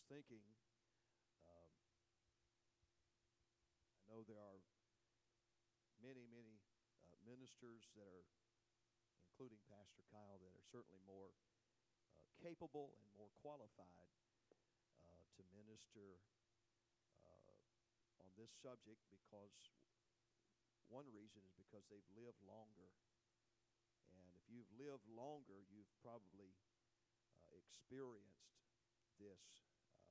was thinking, um, I know there are many ministers that are, including Pastor Kyle, that are certainly more capable and more qualified to minister on this subject, because one reason is because they've lived longer. And if you've lived longer, you've probably experienced this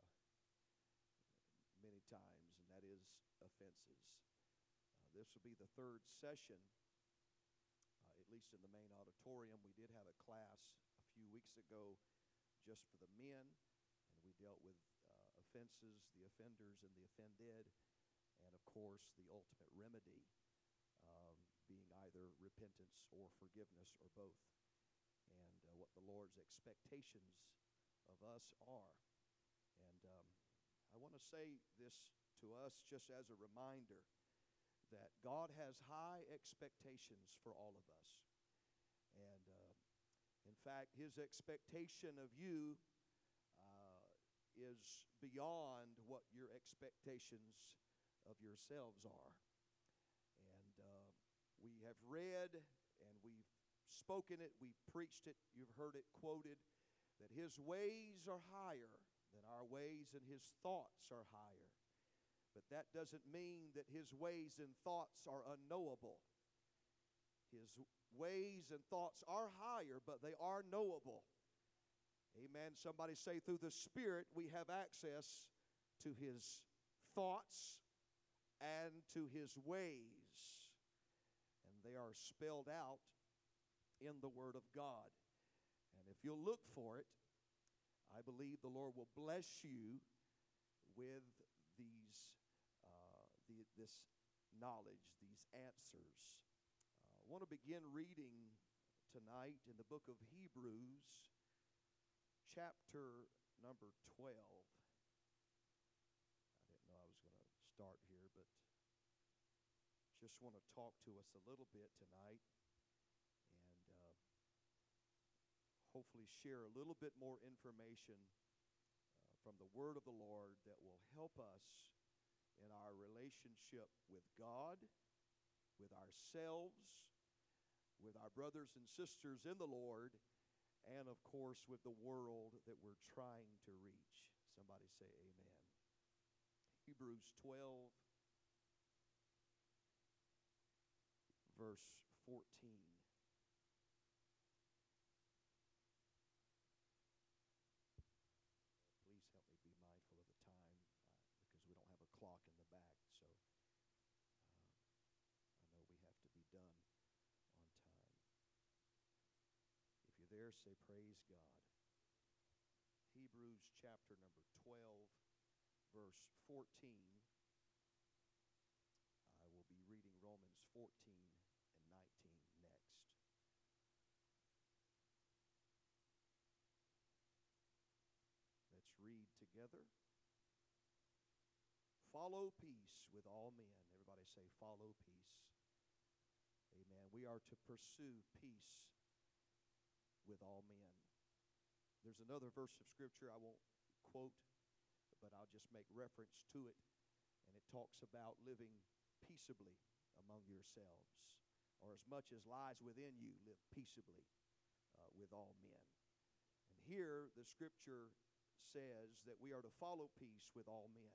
many times, and that is offenses. This will be the third session, at least in the main auditorium. We did have a class a few weeks ago just for the men, and we dealt with offenses, the offenders, and the offended, and of course the ultimate remedy being either repentance or forgiveness or both, and what the Lord's expectations of us are. And I want to say this to us just as a reminder that God has high expectations for all of us. And in fact, His expectation of you is beyond what your expectations of yourselves are. And we have read and we've spoken it, we've preached it, you've heard it quoted, that His ways are higher than our ways and His thoughts are higher. But that doesn't mean that His ways and thoughts are unknowable. His ways and thoughts are higher, but they are knowable. Amen. Somebody say, through the Spirit we have access to His thoughts and to His ways. And they are spelled out in the Word of God. And if you'll look for it, I believe the Lord will bless you with this knowledge, these answers. I want to begin reading tonight in the book of Hebrews, chapter number 12. I didn't know I was going to start here, but just want to talk to us a little bit tonight and hopefully share a little bit more information from the Word of the Lord that will help us in our relationship with God, with ourselves, with our brothers and sisters in the Lord, and of course with the world that we're trying to reach. Somebody say amen. Hebrews 12, verse 14. Please help me be mindful of the time because we don't have a clock in the back, so I know we have to be done on time. If you're there, say praise God. Hebrews chapter number 12, verse 14. I will be reading Romans 14 and 19 next. Let's read together. Follow peace with all men. Everybody say, follow peace. Amen. We are to pursue peace with all men. There's another verse of Scripture I won't quote, but I'll just make reference to it. And it talks about living peaceably among yourselves, or as much as lies within you, live peaceably with all men. And here the Scripture says that we are to follow peace with all men,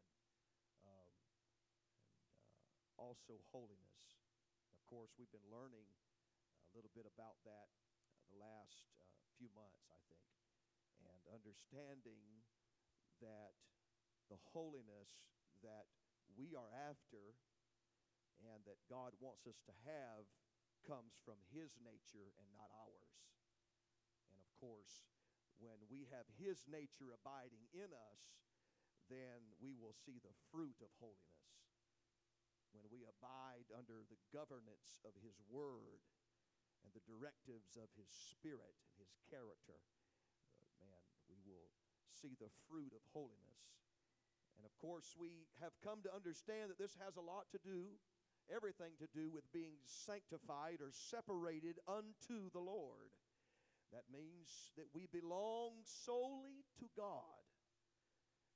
and also holiness. Of course, we've been learning a little bit about that the last few months, I think, and understanding that the holiness that we are after and that God wants us to have comes from His nature and not ours. And of course, when we have His nature abiding in us, then we will see the fruit of holiness. When we abide under the governance of His Word and the directives of His Spirit and His character, we will see the fruit of holiness. And of course, we have come to understand that this has a lot to do, everything to do with being sanctified or separated unto the Lord. That means that we belong solely to God.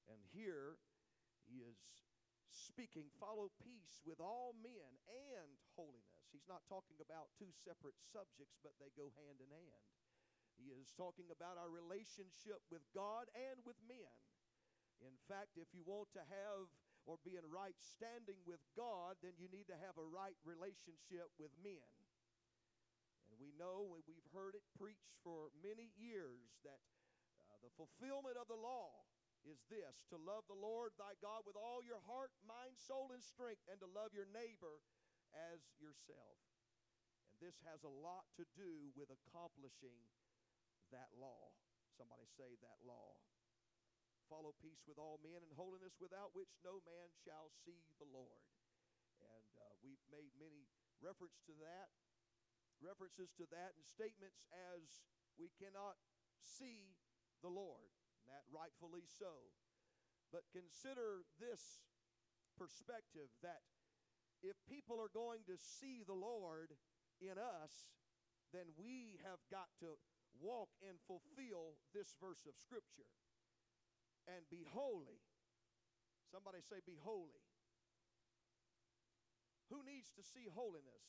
And here he is speaking, follow peace with all men and holiness. He's not talking about two separate subjects, but they go hand in hand. He is talking about our relationship with God and with men. In fact, if you want to have or be in right standing with God, then you need to have a right relationship with men. And we know, and we've heard it preached for many years, that the fulfillment of the law is this: to love the Lord thy God with all your heart, mind, soul, and strength, and to love your neighbor as yourself. And this has a lot to do with accomplishing that law. Somebody say that law. Follow peace with all men and holiness, without which no man shall see the Lord. And we've made many references to that, and statements as we cannot see the Lord. That rightfully so. But consider this perspective, that if people are going to see the Lord in us, then we have got to walk and fulfill this verse of Scripture and be holy. Somebody say, be holy. Who needs to see holiness?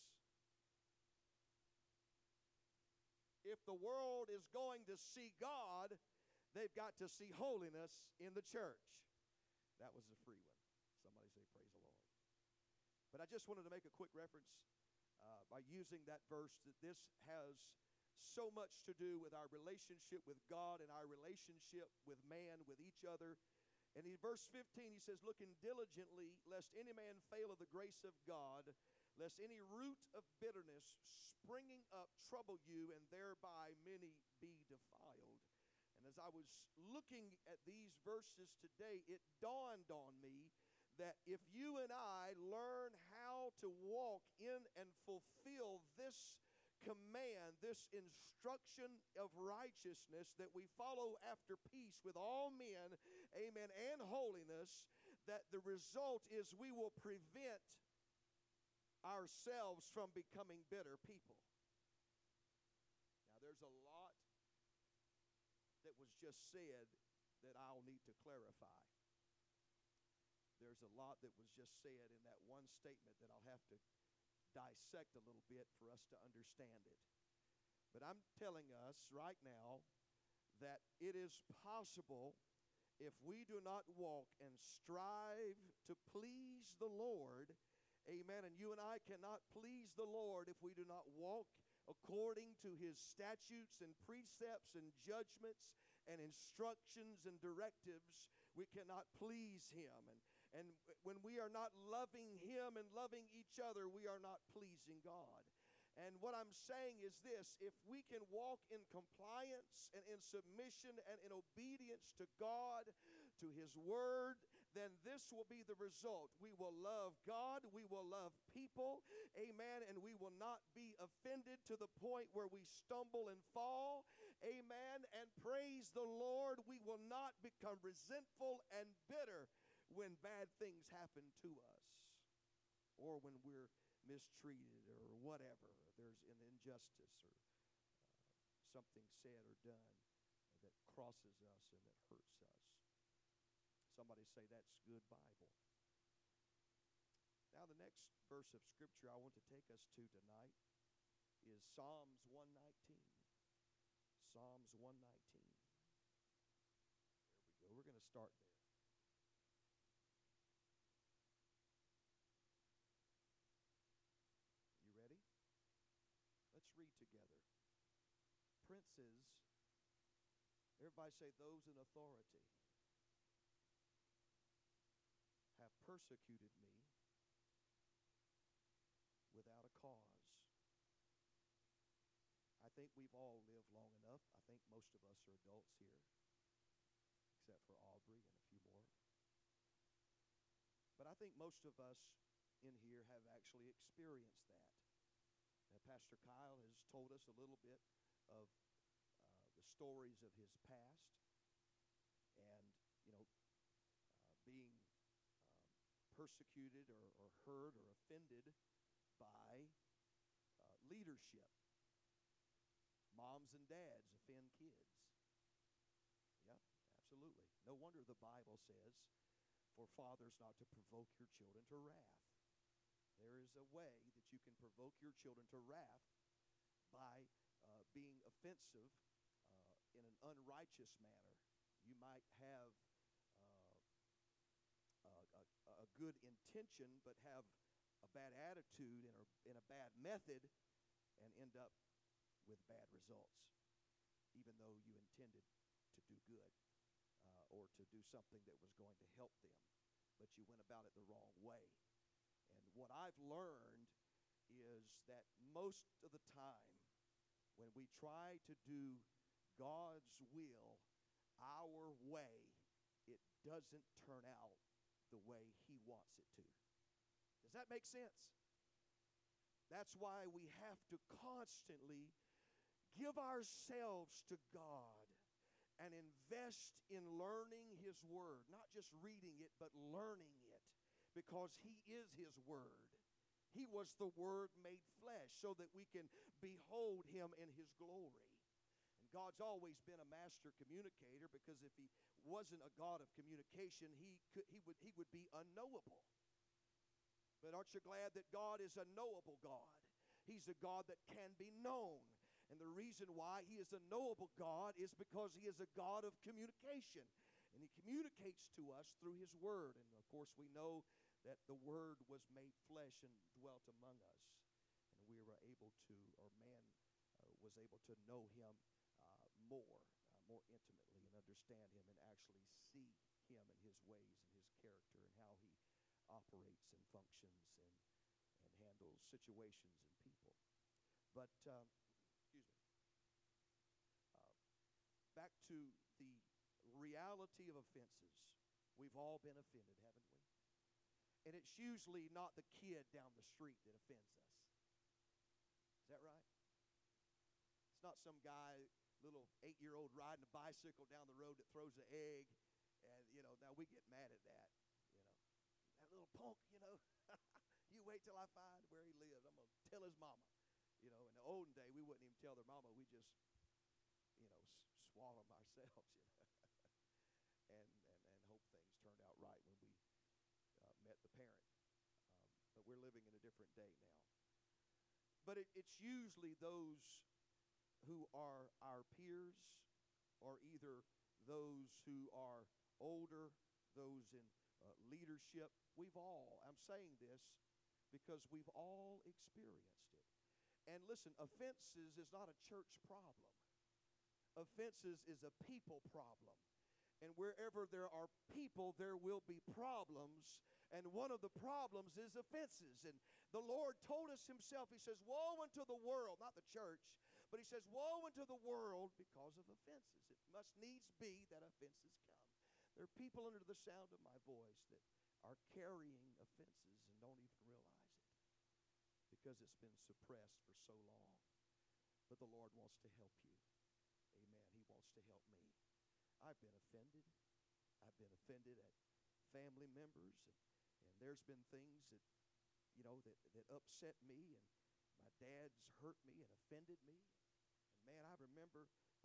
If the world is going to see God, they've got to see holiness in the church. That was a free one. Somebody say, praise the Lord. But I just wanted to make a quick reference by using that verse, that this has so much to do with our relationship with God and our relationship with man, with each other. And in verse 15, he says, looking diligently, lest any man fail of the grace of God, lest any root of bitterness springing up trouble you, and thereby many be defiled. And as I was looking at these verses today, it dawned on me that if you and I learn how to walk in and fulfill this command, this instruction of righteousness, that we follow after peace with all men, amen, and holiness, that the result is we will prevent ourselves from becoming bitter people. Now, there's a lot that was just said that I'll need to clarify. There's a lot that was just said in that one statement that I'll have to dissect a little bit for us to understand it. But I'm telling us right now that it is possible, if we do not walk and strive to please the Lord, amen, and you and I cannot please the Lord if we do not walk according to his statutes and precepts and judgments and instructions and directives, we cannot please him. And when we are not loving him and loving each other, we are not pleasing God. And what I'm saying is this: if we can walk in compliance and in submission and in obedience to God, to his word, then this will be the result. We will love God, we will love people, amen, and we will not be offended to the point where we stumble and fall, amen, and praise the Lord, we will not become resentful and bitter when bad things happen to us, or when we're mistreated or whatever, there's an injustice or something said or done that crosses us and that hurts us. Somebody say, that's good Bible. Now the next verse of Scripture I want to take us to tonight is Psalms 119. Psalms 119. There we go. We're going to start there. You ready? Let's read together. Princes, everybody say, those in authority, have persecuted me without a cause. I think we've all lived long enough. I think most of us are adults here, except for Aubrey and a few more. But I think most of us in here have actually experienced that. Now, Pastor Kyle has told us a little bit of the stories of his past, and, being persecuted or hurt or offended by leadership. Moms and dads offend kids. Yep, absolutely. No wonder the Bible says, for fathers not to provoke your children to wrath. There is a way that you can provoke your children to wrath by being offensive in an unrighteous manner. You might have a good intention but have a bad attitude and a bad method and end up with bad results, even though you intended to do good or to do something that was going to help them, but you went about it the wrong way. And what I've learned is that most of the time when we try to do God's will our way, it doesn't turn out the way He wants it to. Does that make sense? That's why we have to constantly give ourselves to God and invest in learning His Word. Not just reading it, but learning it. Because He is His Word. He was the Word made flesh so that we can behold Him in His glory. And God's always been a master communicator, because if He wasn't a God of communication, He would be unknowable. But aren't you glad that God is a knowable God? He's a God that can be known. And the reason why He is a knowable God is because He is a God of communication. And He communicates to us through His Word. And of course we know that the Word was made flesh and dwelt among us. And we were able to, or man was able to know Him more intimately and understand Him and actually see Him and His ways and His character and how He operates and functions and handles situations and people. But, back to the reality of offenses. We've all been offended, haven't we? And it's usually not the kid down the street that offends us. Is that right? It's not some guy, little 8-year-old riding a bicycle down the road that throws an egg. And, now we get mad at that. That little punk, you wait till I find where he lives. I'm going to tell his mama. In the olden day, we wouldn't even tell their mama. We just, swallow them ourselves, and hope things turned out right when we met the parent. But we're living in a different day now. But it's usually those who are our peers, or either those who are older, those in leadership. I'm saying this because we've all experienced it. And listen, offenses is not a church problem. Offenses is a people problem. And wherever there are people, there will be problems. And one of the problems is offenses. And the Lord told us Himself, He says, woe unto the world, not the church, but He says, woe unto the world because of offenses. It must needs be that offenses come. There are people under the sound of my voice that are carrying offenses and don't even realize it because it's been suppressed for so long. But the Lord wants to help you. Amen. He wants to help me. I've been offended. I've been offended at family members, and there's been things that that upset me, and my dad's hurt me and offended me. And man, I remember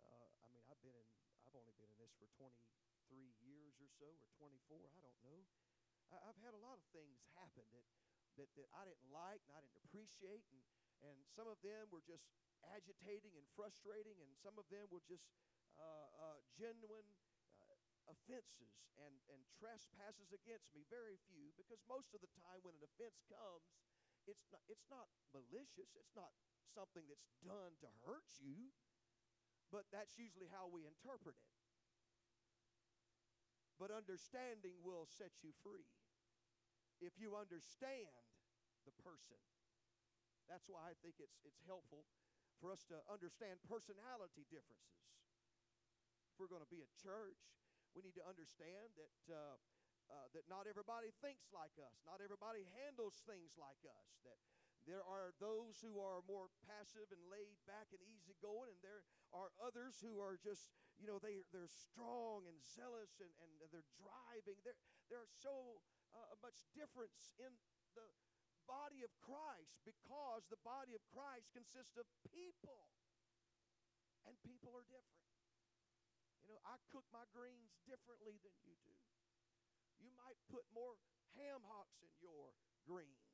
I've only been in this for 23 years or so, or 24, I don't know. I've had a lot of things happen that I didn't like and I didn't appreciate, and some of them were just agitating and frustrating, and some of them were just genuine offenses and trespasses against me. Very few, because most of the time when an offense comes, it's not malicious. It's not something that's done to hurt you, but that's usually how we interpret it. But understanding will set you free. If you understand the person. That's why I think it's helpful for us to understand personality differences. If we're going to be a church, we need to understand that not everybody thinks like us. Not everybody handles things like us. That there are those who are more passive and laid back and easygoing, and there are others who are just, they're strong and zealous and they're driving. There are so much difference in the body of Christ, because the body of Christ consists of people, and people are different. I cook my greens differently than you do. You might put more ham hocks in your greens.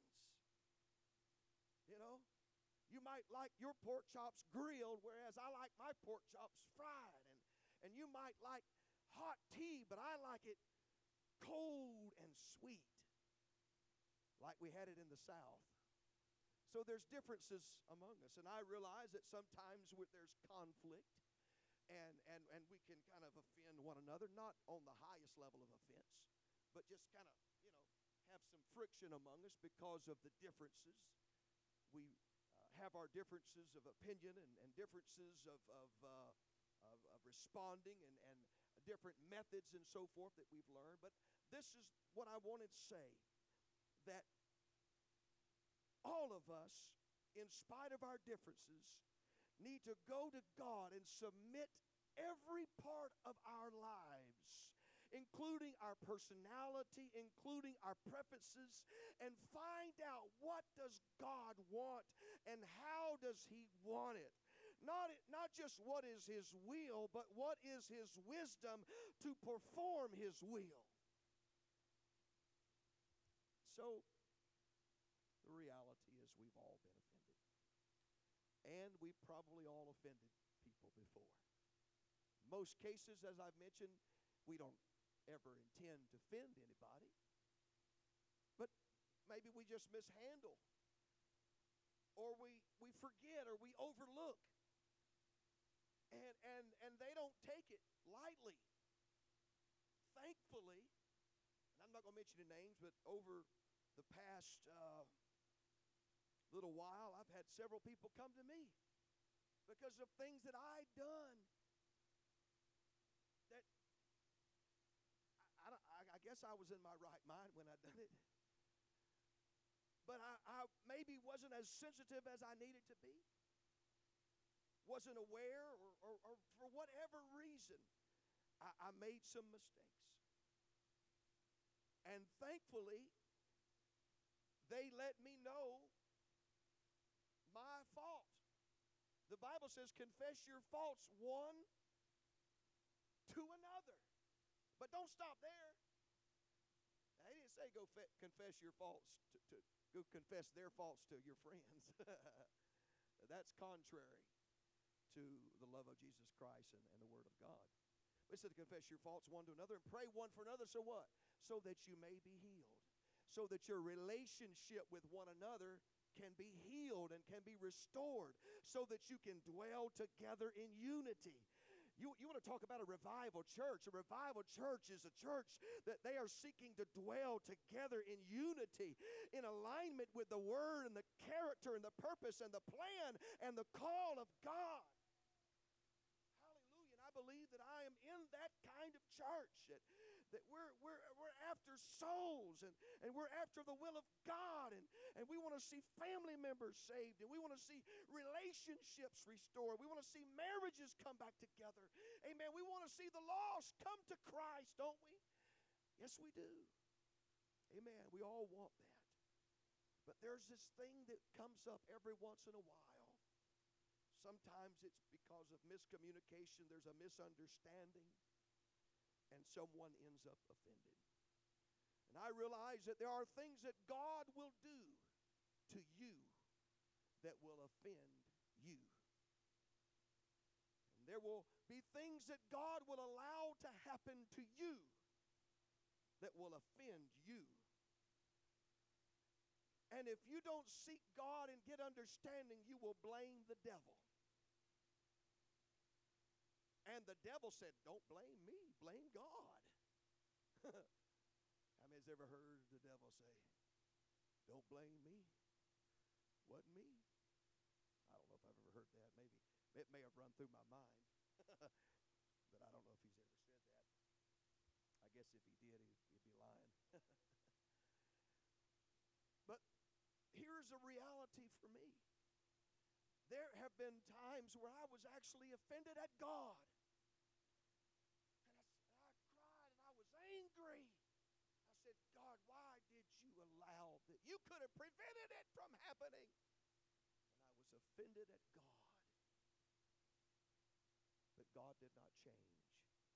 You might like your pork chops grilled, whereas I like my pork chops fried. And you might like hot tea, but I like it cold and sweet, like we had it in the South. So there's differences among us. And I realize that sometimes there's conflict, and we can kind of offend one another, not on the highest level of offense, but just kind of, have some friction among us because of the differences. We have our differences of opinion and differences of responding and different methods and so forth that we've learned. But this is what I wanted to say, that all of us, in spite of our differences, need to go to God and submit every part of our lives, including our personality, including our preferences, and find out, what does God want and how does he want it? Not just what is his will, but what is his wisdom to perform his will. So, the reality is we've all been offended. And we've probably all offended people before. In most cases, as I've mentioned, we don't ever intend to offend anybody. But maybe we just mishandle, or we forget, or we overlook. And they don't take it lightly. Thankfully, and I'm not going to mention the names, but over the past little while, I've had several people come to me because of things that I'd done that I guess I was in my right mind when I done it. But I maybe wasn't as sensitive as I needed to be. Wasn't aware, or for whatever reason, I made some mistakes. And thankfully, they let me know my fault. The Bible says, confess your faults one to another. But don't stop there. Now, he didn't say go confess your faults to go confess their faults to your friends. That's contrary to the love of Jesus Christ and the Word of God. But it said to confess your faults one to another and pray one for another. So what? So that you may be healed. So that your relationship with one another can be healed and can be restored. So that you can dwell together in unity. You want to talk about a revival church. A revival church is a church that they are seeking to dwell together in unity, in alignment with the Word and the character and the purpose and the plan and the call of God. Hallelujah. And I believe that I am in that kind of church, that we're after souls, and we're after the will of God, and we want to see family members saved, and we want to see relationships restored. We want to see marriages come back together. Amen. We want to see the lost come to Christ, don't we? Yes, we do. Amen. We all want that. But there's this thing that comes up every once in a while. Sometimes it's because of miscommunication. There's a misunderstanding, and someone ends up offended. And I realize that there are things that God will do to you that will offend you. And there will be things that God will allow to happen to you that will offend you. And if you don't seek God and get understanding, you will blame the devil. And the devil said, don't blame me, blame God. How many has ever heard the devil say, don't blame me? Wasn't me? I don't know if I've ever heard that. Maybe it may have run through my mind. But I don't know if he's ever said that. I guess if he did, he'd be lying. But here's a reality for me. There have been times where I was actually offended at God. And I cried and I was angry. I said, God, why did you allow that? You could have prevented it from happening. And I was offended at God. But God did not change.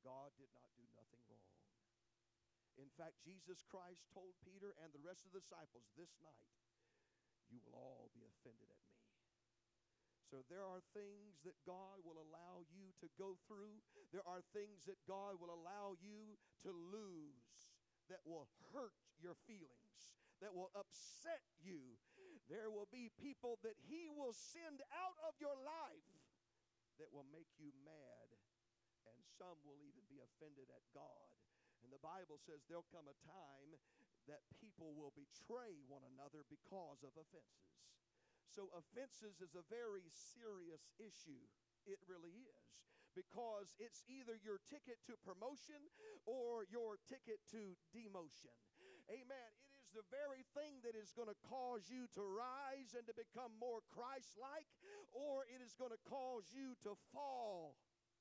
God did not do nothing wrong. In fact, Jesus Christ told Peter and the rest of the disciples, this night, you will all be offended at me. So there are things that God will allow you to go through. There are things that God will allow you to lose that will hurt your feelings, that will upset you. There will be people that He will send out of your life that will make you mad, and some will even be offended at God. And the Bible says there'll come a time that people will betray one another because of offenses. So offenses is a very serious issue. It really is. Because it's either your ticket to promotion or your ticket to demotion. Amen. It is the very thing that is going to cause you to rise and to become more Christ-like, or it is going to cause you to fall.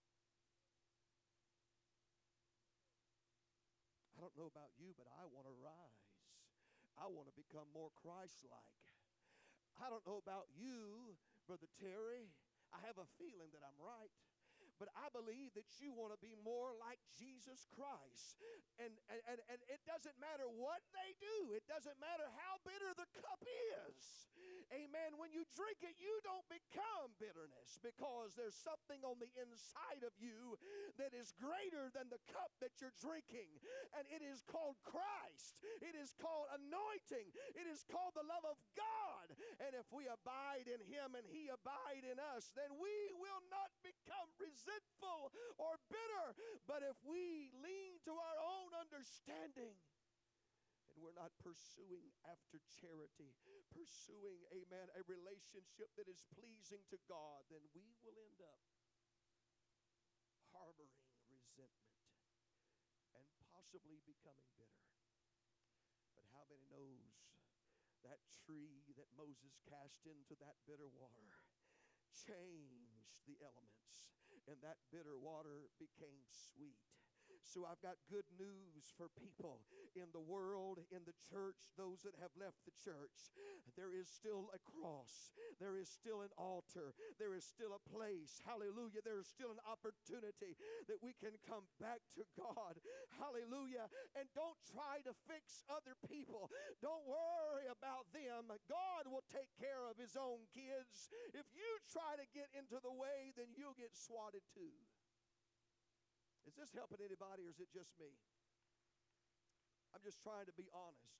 I don't know about you, but I want to rise. I want to become more Christ-like. I don't know about you, Brother Terry. I have a feeling that I'm right. But I believe that you want to be more like Jesus Christ. And it doesn't matter what they do. It doesn't matter how bitter the cup is. Amen. When you drink it, you don't become bitterness, because there's something on the inside of you that is greater than the cup that you're drinking. And it is called Christ. It is called anointing. It is called the love of God. And if we abide in Him and He abide in us, then we will not become resentful or bitter. But if we lean to our own understanding, and we're not pursuing after charity, pursuing, amen, a relationship that is pleasing to God, then we will end up harboring resentment and possibly becoming bitter. But how many knows that tree that Moses cast into that bitter water changed the elements, and that bitter water became sweet? So I've got good news for people in the world, in the church, those that have left the church. There is still a cross. There is still an altar. There is still a place. Hallelujah. There is still an opportunity that we can come back to God. Hallelujah. And don't try to fix other people. Don't worry about them. God will take care of His own kids. If you try to get into the way, then you'll get swatted too. Is this helping anybody, or is it just me? I'm just trying to be honest.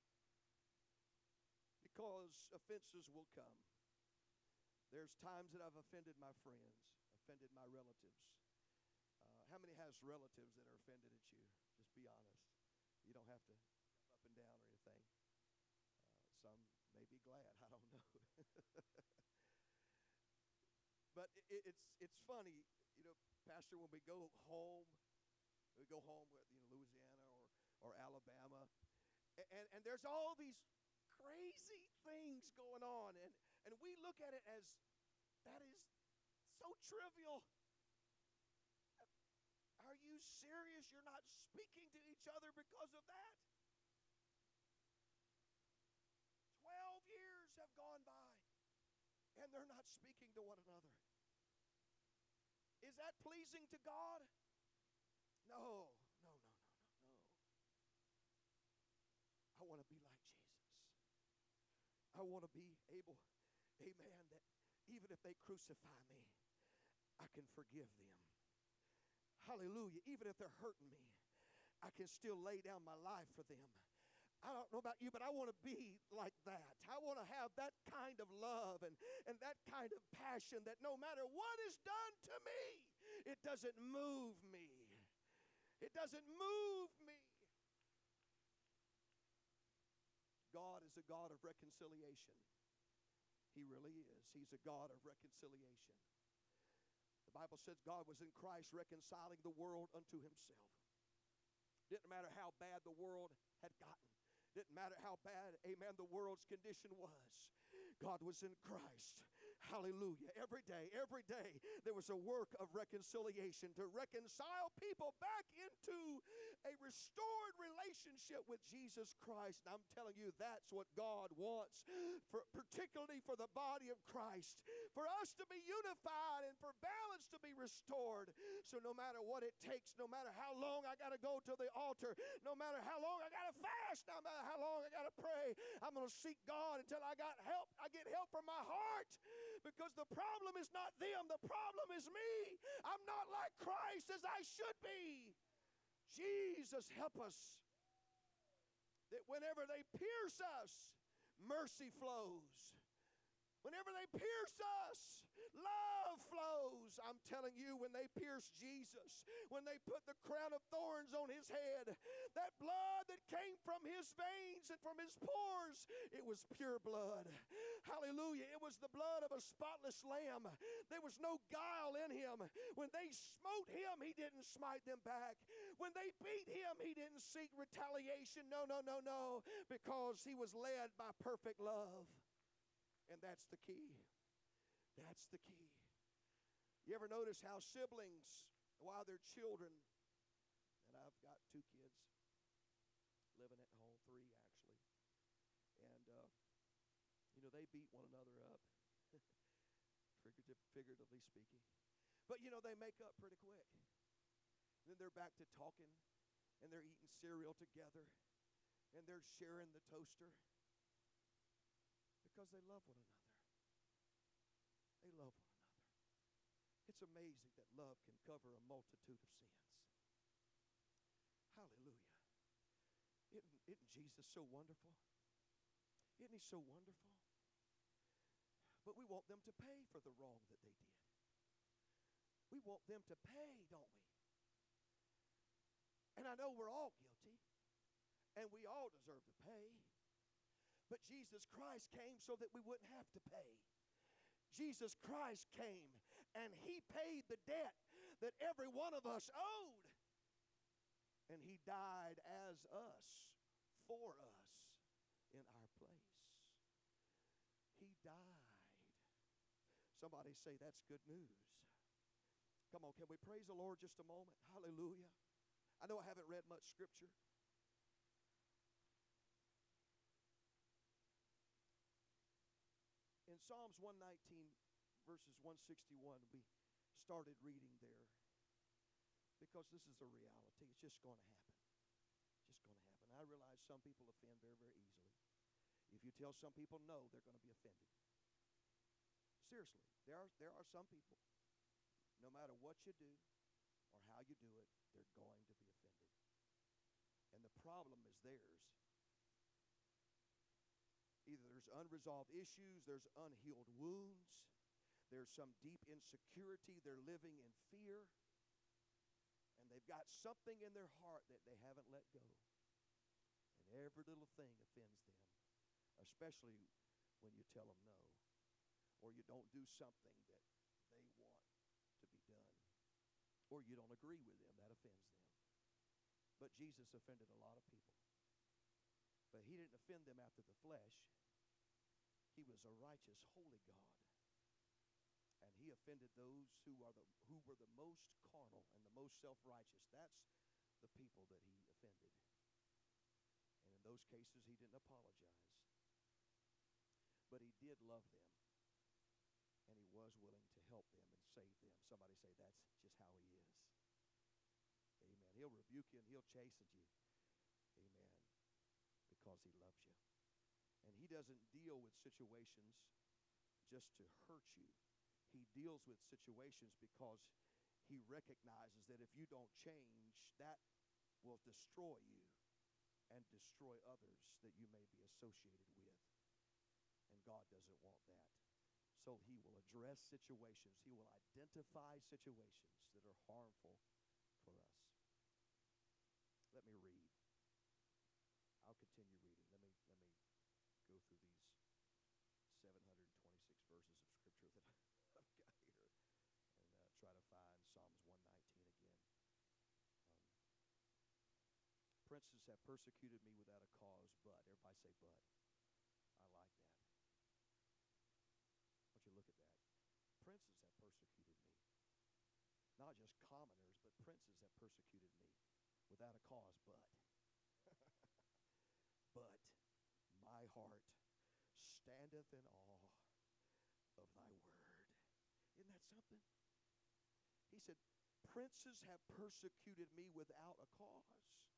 Because offenses will come. There's times that I've offended my friends, offended my relatives. How many has relatives that are offended at you? Just be honest. You don't have to jump up and down or anything. Some may be glad. I don't know. But it's funny, you know, Pastor, when we go home with Louisiana or Alabama, and there's all these crazy things going on, and we look at it as that is so trivial. Are you serious? You're not speaking to each other because of that? 12 years have gone by, and they're not speaking to one another. Is that pleasing to God? No. I want to be like Jesus. I want to be able, amen, that even if they crucify me, I can forgive them. Hallelujah. Even if they're hurting me, I can still lay down my life for them. I don't know about you, but I want to be like that. I want to have that kind of love and that kind of passion that no matter what is done to me, it doesn't move me. It doesn't move me. God is a God of reconciliation. He really is. He's a God of reconciliation. The Bible says God was in Christ reconciling the world unto Himself. Didn't matter how bad the world had gotten. Didn't matter how bad, amen, the world's condition was. God was in Christ. Hallelujah. Every day, there was a work of reconciliation to reconcile people back into a restored relationship with Jesus Christ. And I'm telling you, that's what God wants, particularly for the body of Christ. For us to be unified and for balance to be restored. So no matter what it takes, no matter how long I got to go to the altar, no matter how long I got to fast, no matter how long I got to pray, I'm going to seek God until I got help. I get help from my heart, because the problem is not them. The problem is me. I'm not like Christ as I should be. Jesus, help us that whenever they pierce us, mercy flows. Whenever they pierce us, love flows. I'm telling you, when they pierced Jesus, when they put the crown of thorns on his head, that blood that came from his veins and from his pores, it was pure blood. Hallelujah. It was the blood of a spotless lamb. There was no guile in him. When they smote him, he didn't smite them back. When they beat him, he didn't seek retaliation. No, no, no, no, because he was led by perfect love. And that's the key. That's the key. You ever notice how siblings, while they're children, and I've got 2 kids living at home, 3 actually, and they beat one another up, figuratively speaking. But they make up pretty quick. And then they're back to talking, and they're eating cereal together, and they're sharing the toaster. Because they love one another. They love one another. It's amazing that love can cover a multitude of sins. Hallelujah. Isn't Jesus so wonderful? Isn't he so wonderful? But we want them to pay for the wrong that they did. We want them to pay, don't we? And I know we're all guilty, and we all deserve to pay. But Jesus Christ came so that we wouldn't have to pay. Jesus Christ came and he paid the debt that every one of us owed. And he died as us, for us, in our place. He died. Somebody say that's good news. Come on, can we praise the Lord just a moment? Hallelujah. I know I haven't read much scripture. In Psalms 119, verses 161, we started reading there because this is a reality. It's just going to happen. Just going to happen. I realize some people offend very, very easily. If you tell some people no, they're going to be offended. Seriously, there are some people, no matter what you do or how you do it, they're going to be offended. And the problem is theirs. Either there's unresolved issues, there's unhealed wounds, there's some deep insecurity, they're living in fear, and they've got something in their heart that they haven't let go. And every little thing offends them, especially when you tell them no, or you don't do something that they want to be done, or you don't agree with them. That offends them. But Jesus offended a lot of people. But he didn't offend them after the flesh. He was a righteous, holy God. And he offended those who were the most carnal and the most self-righteous. That's the people that he offended. And in those cases, he didn't apologize. But he did love them. And he was willing to help them and save them. Somebody say that's just how he is. Amen. He'll rebuke you and he'll chasten you. Amen. Because he loves you. And he doesn't deal with situations just to hurt you. He deals with situations because he recognizes that if you don't change, that will destroy you and destroy others that you may be associated with. And God doesn't want that. So he will address situations. He will identify situations that are harmful for us. Let me read. I'll continue reading. Let me go through these 726 verses of scripture that I've got here and try to find Psalms 119 again. Princes have persecuted me without a cause, but, everybody say but. I like that. I want you to look at that. Princes have persecuted me. Not just commoners, but princes have persecuted me without a cause, but. But my heart standeth in awe of thy word. Isn't that something? said, princes have persecuted me without a cause,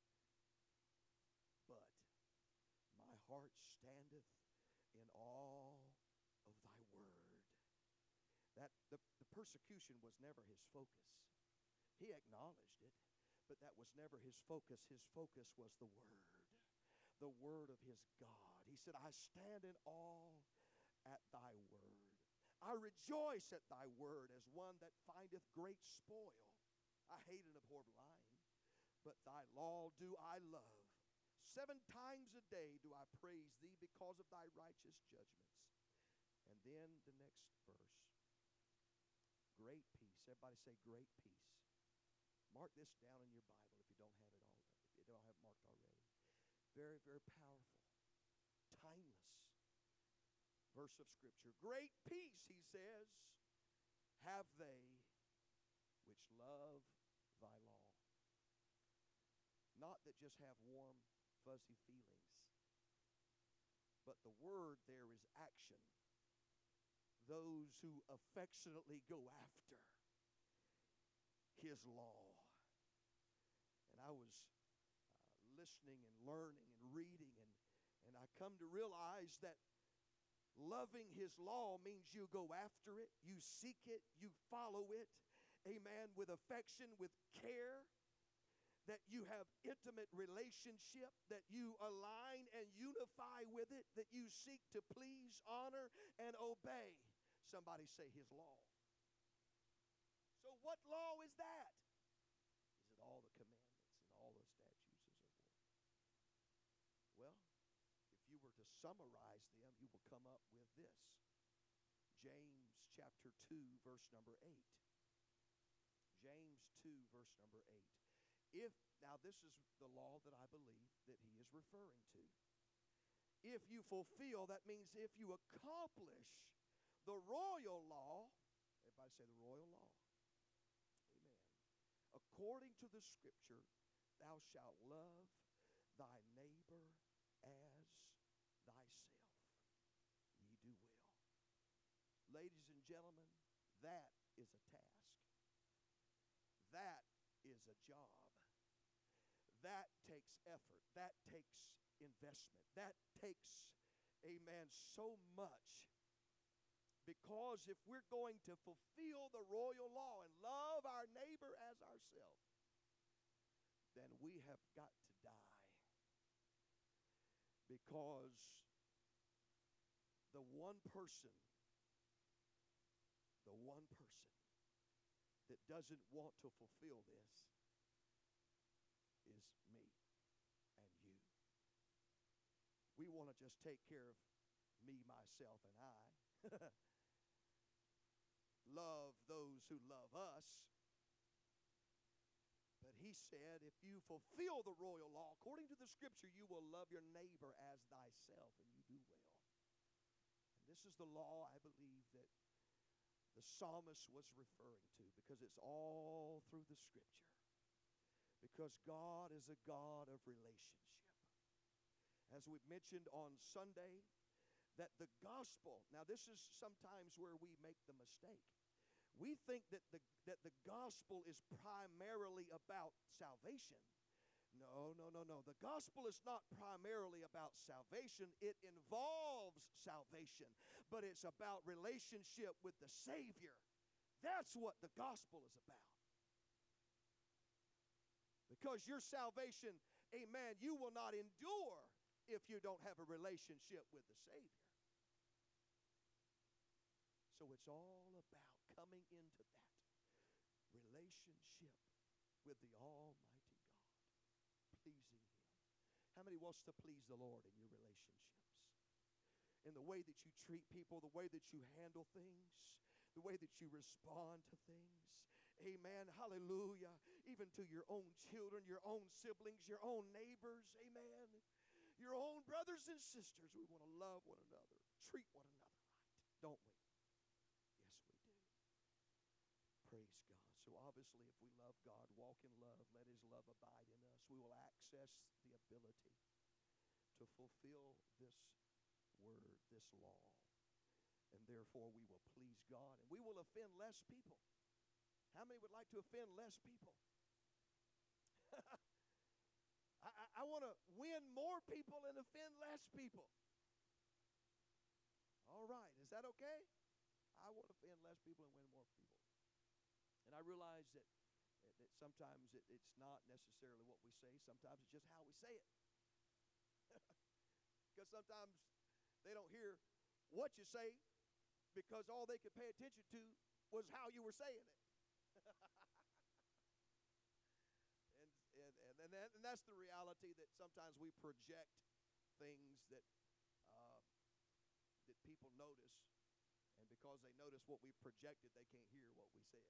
but my heart standeth in awe of thy word. That the persecution was never his focus. He acknowledged it, but that was never his focus. His focus was the word of his God. He said, I stand in awe at thy word. I rejoice at thy word as one that findeth great spoil. I hate and abhor lying, but thy law do I love. 7 times a day do I praise thee because of thy righteous judgments. And then the next verse. Great peace. Everybody say great peace. Mark this down in your Bible if you don't have it all, if you don't have it marked already. Very, very powerful. Timeless verse of Scripture. Great peace, he says, have they which love thy law. Not that just have warm, fuzzy feelings, but the word there is action. Those who affectionately go after his law. And I was listening and learning and reading, and I come to realize that loving his law means you go after it, you seek it, you follow it, amen, with affection, with care, that you have intimate relationship, that you align and unify with it, that you seek to please, honor, and obey. Somebody say his law. So what law is that? Is it all the commandments and all the statutes and so forth? Well, if you were to summarize them, you will come up with this. James chapter 2, verse number 8. James 2, verse number 8. Now this is the law that I believe that he is referring to. If you fulfill, that means if you accomplish the royal law, everybody say the royal law. Amen. According to the Scripture, thou shalt love thy neighbor as thyself. Ye do well. Ladies and gentlemen, that is a task. That is a job. That takes effort. That takes investment. That takes, amen, so much. Because if we're going to fulfill the royal law and love our neighbor as ourselves, then we have got to die. Because the one person that doesn't want to fulfill this is me and you. We want to just take care of me, myself, and I. Love those who love us. But he said, if you fulfill the royal law, according to the Scripture, you will love your neighbor as thyself, and you do well. And this is the law, I believe, that the psalmist was referring to, because it's all through the Scripture. Because God is a God of relationship. As we mentioned on Sunday, that the gospel, now this is sometimes where we make the mistake. We think that the gospel is primarily about salvation. No. The gospel is not primarily about salvation. It involves salvation, but it's about relationship with the Savior. That's what the gospel is about. Because your salvation, amen, you will not endure if you don't have a relationship with the Savior. So it's all about coming into that relationship with the Almighty God, pleasing Him. How many wants to please the Lord in your relationships? In the way that you treat people, the way that you handle things, the way that you respond to things. Amen. Hallelujah. Even to your own children, your own siblings, your own neighbors. Amen. Your own brothers and sisters. We want to love one another, treat one another right, don't we? Yes, we do. Praise God. So obviously, if we love God, walk in love, let His love abide in us, we will access the ability to fulfill this word, this law. And therefore, we will please God, and we will offend less people. How many would like to offend less people? I want to win more people and offend less people. All right, is that okay? I want to offend less people and win more people. And I realize that sometimes it's not necessarily what we say. Sometimes it's just how we say it. Because sometimes they don't hear what you say because all they could pay attention to was how you were saying it. And that's the reality, that sometimes we project things that that people notice, and because they notice what we projected, they can't hear what we said.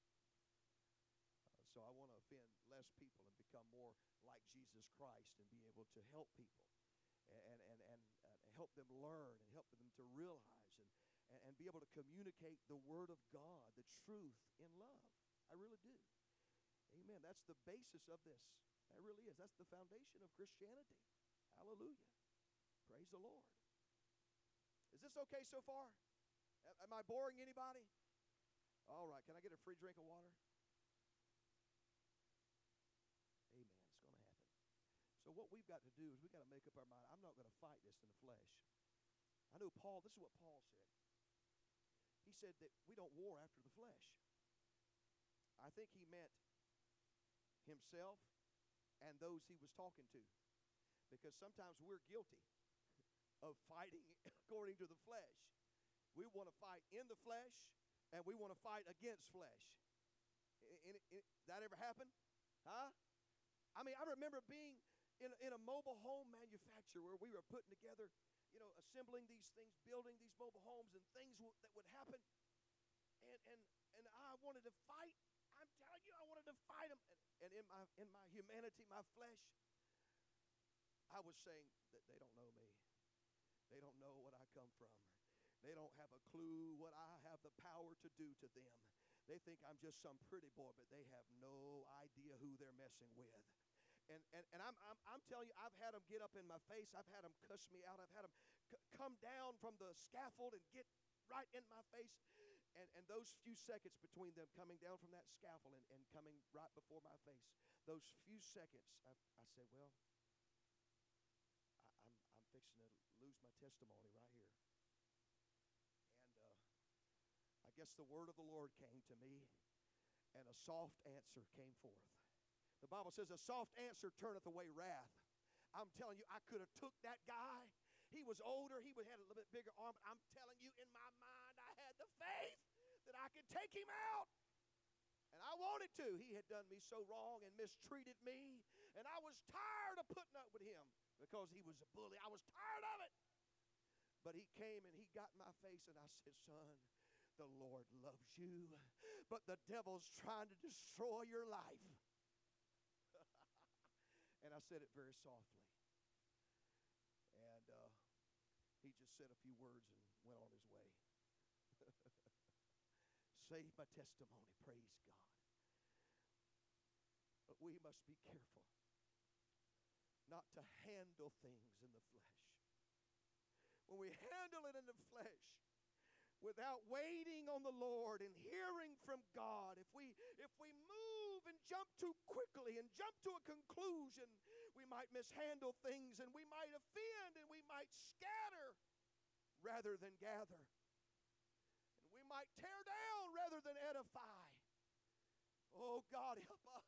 So I want to offend less people and become more like Jesus Christ and be able to help people and help them learn and help them to realize and be able to communicate the Word of God, the truth, in love. I really do. Amen. That's the basis of this. That really is. That's the foundation of Christianity. Hallelujah. Praise the Lord. Is this okay so far? Am I boring anybody? All right. Can I get a free drink of water? Amen. It's going to happen. So what we've got to do is we've got to make up our mind. I'm not going to fight this in the flesh. I know Paul, this is what Paul said. He said that we don't war after the flesh. I think he meant himself and those he was talking to. Because sometimes we're guilty of fighting according to the flesh. We want to fight in the flesh, and we want to fight against flesh. That ever happen? Huh? I mean, I remember being in a mobile home manufacturer where we were putting together, assembling these things, building these mobile homes, and things that would happen. And I wanted to fight. I'm telling you, I wanted to fight them. And in my humanity, my flesh, I was saying that they don't know me. They don't know what I come from. They don't have a clue what I have the power to do to them. They think I'm just some pretty boy, but they have no idea who they're messing with. And I'm telling you, I've had them get up in my face. I've had them cuss me out. I've had them come down from the scaffold and get right in my face. And those few seconds between them coming down from that scaffold and coming right before my face, those few seconds, I said, well, I'm fixing to lose my testimony right here. And I guess the word of the Lord came to me, and a soft answer came forth. The Bible says a soft answer turneth away wrath. I'm telling you, I could have took that guy. He was older. He had a little bit bigger arm. But I'm telling you, in my mind, I had the faith that I could take him out. And I wanted to. He had done me so wrong and mistreated me. And I was tired of putting up with him because he was a bully. I was tired of it. But he came and he got in my face, and I said, son, the Lord loves you, but the devil's trying to destroy your life. And I said it very softly. And he just said a few words and went on his way. Save my testimony, praise God. But we must be careful not to handle things in the flesh. When we handle it in the flesh, without waiting on the Lord and hearing from God, if we move and jump too quickly and jump to a conclusion, we might mishandle things, and we might offend, and we might scatter rather than gather. And we might tear down rather than edify. Oh, God, help us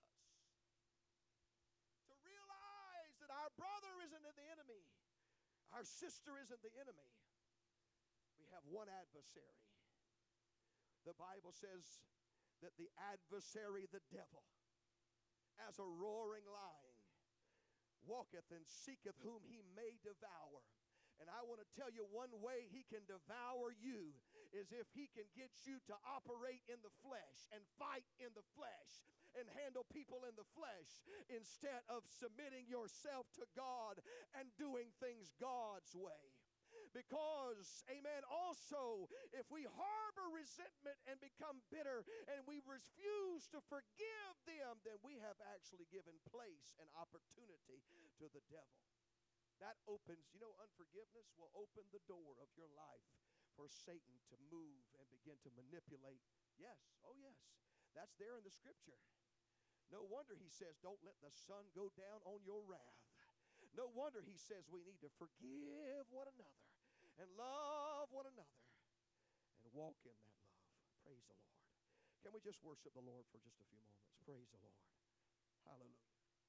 to realize that our brother isn't the enemy. Our sister isn't the enemy. We have one adversary. The Bible says that the adversary, the devil, as a roaring lion, walketh and seeketh whom he may devour. And I want to tell you, one way he can devour you is if he can get you to operate in the flesh and fight in the flesh and handle people in the flesh instead of submitting yourself to God and doing things God's way. Because, amen, also, if we harbor resentment and become bitter and we refuse to forgive them, then we have actually given place and opportunity to the devil. That opens, unforgiveness will open the door of your life for Satan to move and begin to manipulate. Yes, oh yes. That's there in the scripture. No wonder he says, don't let the sun go down on your wrath. No wonder he says we need to forgive one another and love one another and walk in that love. Praise the Lord. Can we just worship the Lord for just a few moments? Praise the Lord. Hallelujah.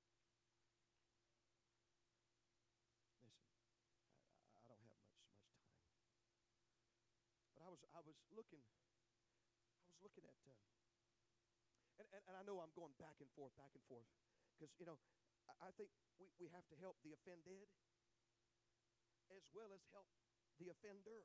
Listen, I don't have much time. But I was looking at and I know I'm going back and forth, because I think we have to help the offended as well as help the offender.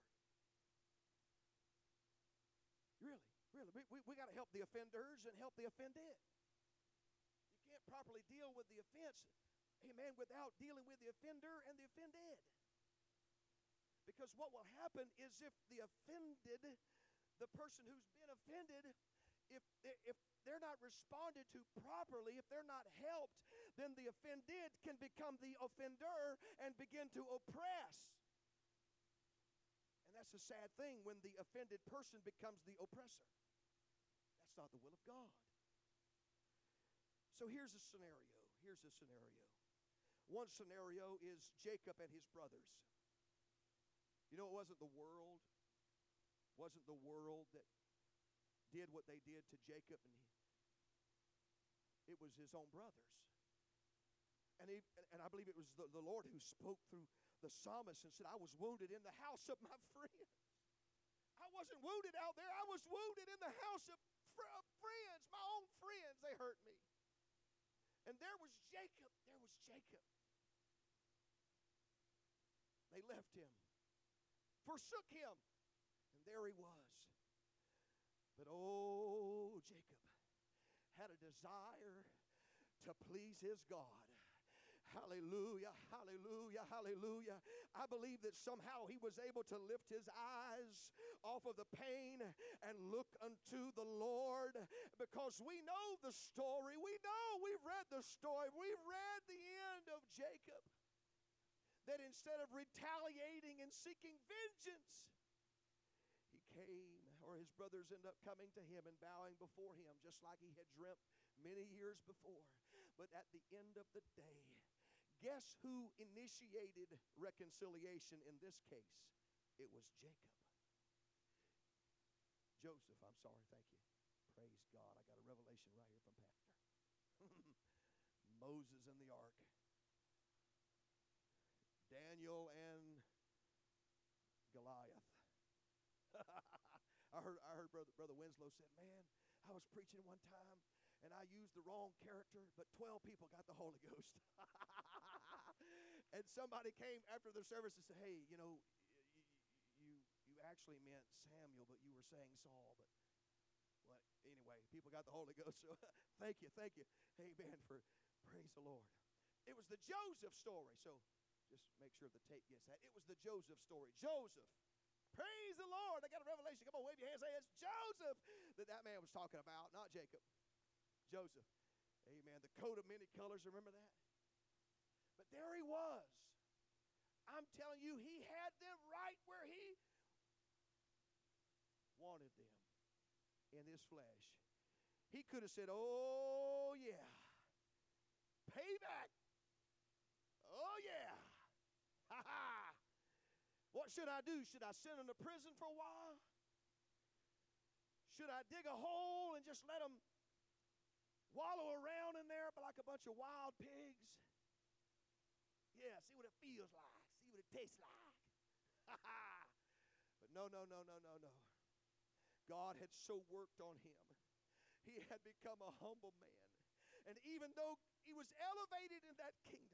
Really, we got to help the offenders and help the offended. You can't properly deal with the offense, amen, without dealing with the offender and the offended. Because what will happen is if the offended, the person who's been offended, if they're not responded to properly, if they're not helped, then the offended can become the offender and begin to oppress. And that's a sad thing when the offended person becomes the oppressor. That's not the will of God. So here's a scenario. One scenario is Jacob and his brothers. You know, it wasn't the world that did what they did to Jacob, and it was his own brothers. And I believe it was the Lord who spoke through the psalmist and said, I was wounded in the house of my friends. I wasn't wounded out there. I was wounded in the house of friends, my own friends. They hurt me. And there was Jacob. They left him, forsook him, and there he was. But Jacob had a desire to please his God. Hallelujah, hallelujah, hallelujah. I believe that somehow he was able to lift his eyes off of the pain and look unto the Lord, because we know the story. We've read the story. We've read the end of Jacob. That instead of retaliating and seeking vengeance, he came, or his brothers end up coming to him and bowing before him, just like he had dreamt many years before. But at the end of the day, guess who initiated reconciliation in this case? It was Jacob. Joseph, I'm sorry, thank you. Praise God. I got a revelation right here from Pastor. Moses in the ark. Daniel and Goliath. I heard Brother Winslow said, man, I was preaching one time and I used the wrong character, but 12 people got the Holy Ghost. And somebody came after the service and said, hey, you actually meant Samuel, but you were saying Saul. But anyway, people got the Holy Ghost. So thank you. Amen, for praise the Lord. It was the Joseph story. So just make sure the tape gets that. It was the Joseph story. Joseph. Praise the Lord. I got a revelation. Come on, wave your hands. Say it's Joseph that man was talking about, not Jacob. Joseph. Amen. The coat of many colors. Remember that? But there he was. I'm telling you, he had them right where he wanted them in his flesh. He could have said, oh, yeah. Payback. Oh, yeah. Ha-ha. What should I do? Should I send him to prison for a while? Should I dig a hole and just let him wallow around in there like a bunch of wild pigs? Yeah, see what it feels like. See what it tastes like. But no. God had so worked on him. He had become a humble man. And even though he was elevated in that kingdom,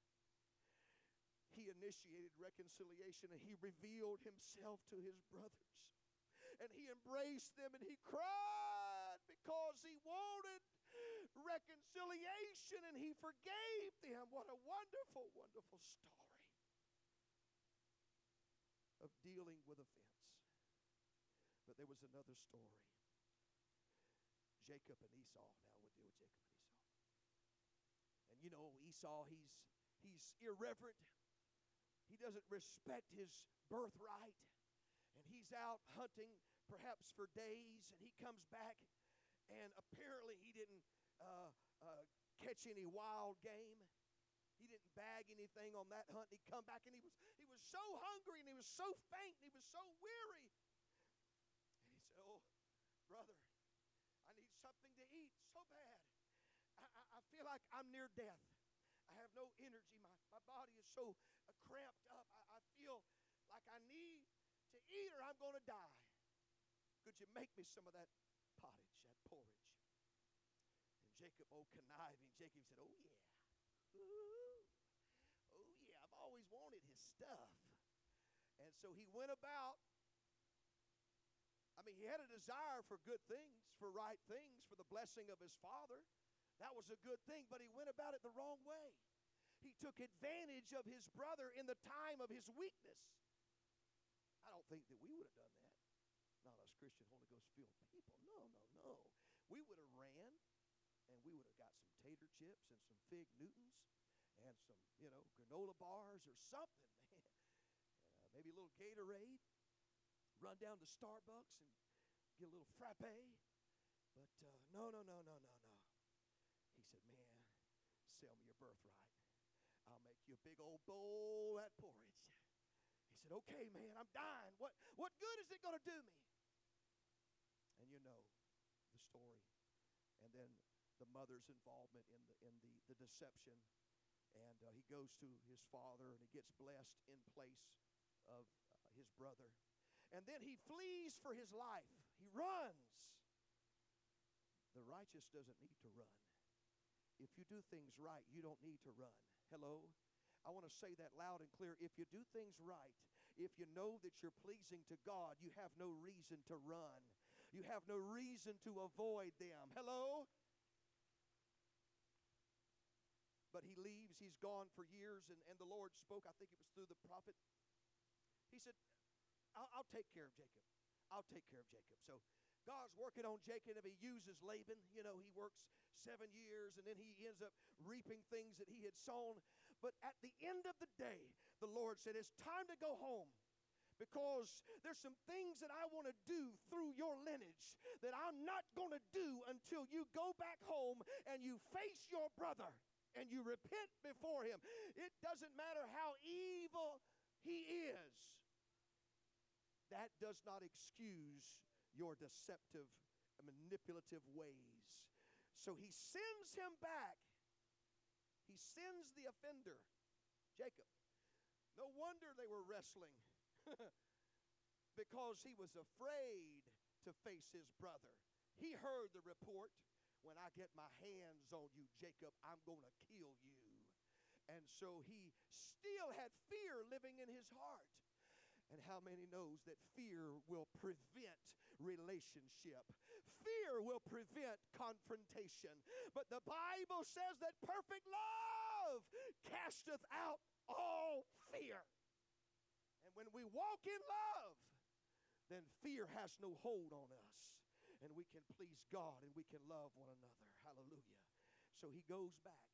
he initiated reconciliation, and he revealed himself to his brothers. And he embraced them, and he cried because he wanted reconciliation, and he forgave them. What a wonderful, wonderful story of dealing with offense. But there was another story. Jacob and Esau. Now we'll deal with Jacob and Esau. And you know, Esau, he's irreverent. He doesn't respect his birthright. And he's out hunting perhaps for days, and he comes back And apparently he didn't catch any wild game. He didn't bag anything on that hunt. He'd come back and he was so hungry and he was so faint and he was so weary. And he said, "Oh, brother, I need something to eat so bad. I feel like I'm near death. I have no energy. My body is so cramped up. I feel like I need to eat or I'm going to die. Could you make me some of that pottage, that porridge?" And Jacob, oh conniving Jacob, said, "Oh yeah. Ooh, oh yeah, I've always wanted his stuff." And so he went about. I mean, he had a desire for good things, for right things, for the blessing of his father. That was a good thing, but he went about it the wrong way. He took advantage of his brother in the time of his weakness. I don't think that we would have done that. Not us Christian Holy Ghost filled people. No. We would have ran, and we would have got some tater chips and some Fig Newtons and some, granola bars or something, man. Maybe a little Gatorade. Run down to Starbucks and get a little frappe. But no. He said, "Man, sell me your birthright. I'll make you a big old bowl of that porridge." He said, "Okay, man, I'm dying. What good is it going to do me?" And you know the story. And then the mother's involvement in the deception. And he goes to his father and he gets blessed in place of his brother. And then he flees for his life. He runs. The righteous doesn't need to run. If you do things right, you don't need to run. Hello? I want to say that loud and clear. If you do things right, if you know that you're pleasing to God, you have no reason to run. You have no reason to avoid them. Hello? But he leaves. He's gone for years, and the Lord spoke. I think it was through the prophet. He said, I'll take care of Jacob. I'll take care of Jacob. So God's working on Jacob. He uses Laban. He works 7 years, and then he ends up reaping things that he had sown. But at the end of the day, the Lord said, "It's time to go home, because there's some things that I want to do through your lineage that I'm not going to do until you go back home and you face your brother and you repent before him." It doesn't matter how evil he is. That does not excuse your deceptive and manipulative ways. So he sends him back. He sends the offender, Jacob. No wonder they were wrestling because he was afraid to face his brother. He heard the report, "When I get my hands on you, Jacob, I'm going to kill you." And so he still had fear living in his heart. And how many knows that fear will prevent relationship? Fear will prevent confrontation. But the Bible says that perfect love casteth out all fear. And when we walk in love, then fear has no hold on us. And we can please God and we can love one another. Hallelujah. So he goes back.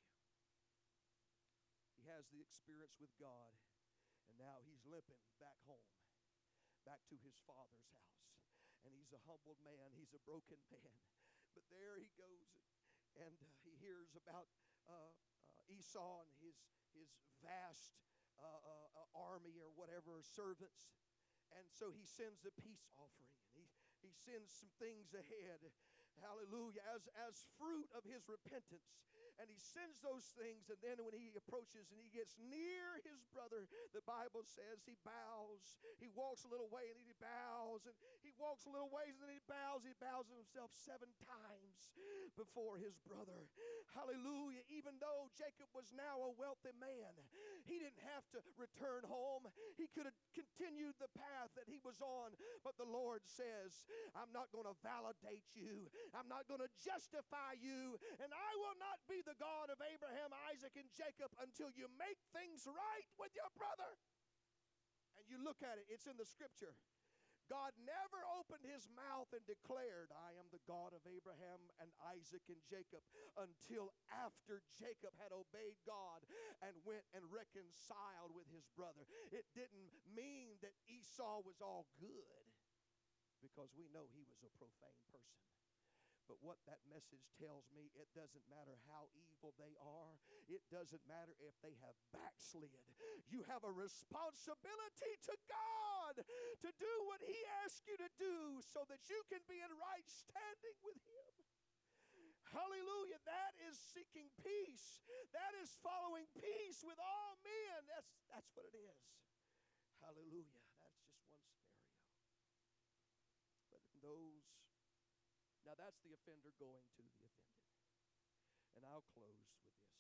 He has the experience with God. And now he's limping back home, back to his father's house. And he's a humbled man. He's a broken man. But there he goes, and he hears about Esau and his vast army or whatever, servants. And so he sends a peace offering. And he sends some things ahead. Hallelujah. As fruit of his repentance. And he sends those things, and then when he approaches and he gets near his brother, the Bible says he bows. He walks a little way and he bows, and he walks a little ways and then he bows. He bows himself 7 times before his brother. Hallelujah. Even though Jacob was now a wealthy man, he didn't have to return home. He could have continued the path that he was on, but the Lord says, "I'm not going to validate you. I'm not going to justify you, and I will not be the God of Abraham, Isaac, and Jacob until you make things right with your brother." And you look at it, it's in the scripture. God never opened his mouth and declared, "I am the God of Abraham and Isaac and Jacob," until after Jacob had obeyed God and went and reconciled with his brother. It didn't mean that Esau was all good, because we know he was a profane person. But what that message tells me, it doesn't matter how evil they are. It doesn't matter if they have backslid. You have a responsibility to God to do what He asks you to do so that you can be in right standing with Him. Hallelujah. That is seeking peace. That is following peace with all men. That's what it is. Hallelujah. That's just one scenario. But in those, now that's the offender going to the offended. And I'll close with this.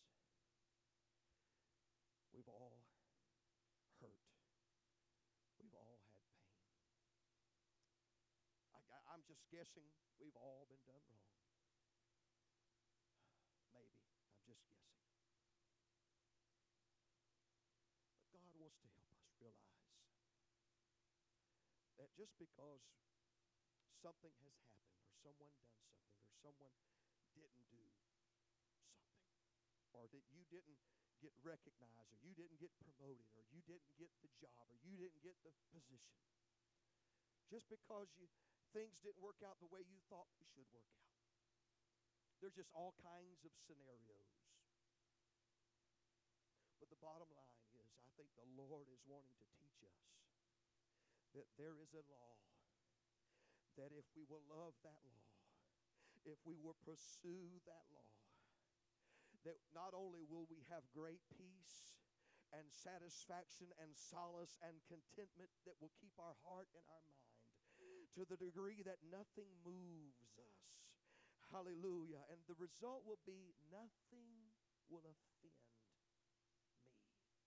We've all hurt. We've all had pain. I'm just guessing we've all been done wrong. Maybe. I'm just guessing. But God wants to help us realize that just because something has happened or someone done something or someone didn't do something or that you didn't get recognized or you didn't get promoted or you didn't get the job or you didn't get the position, just because things didn't work out the way you thought they should work out. There's just all kinds of scenarios. But the bottom line is, I think the Lord is wanting to teach us that there is a law, that if we will love that law, if we will pursue that law, that not only will we have great peace and satisfaction and solace and contentment that will keep our heart and our mind to the degree that nothing moves us. Hallelujah. And the result will be nothing will offend me.